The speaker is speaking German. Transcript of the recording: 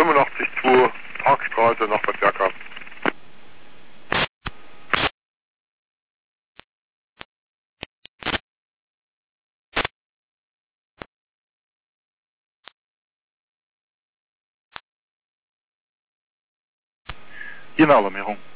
85,2 Parkstraße nach Bad Bergkamp. Hier eine Alarmierung.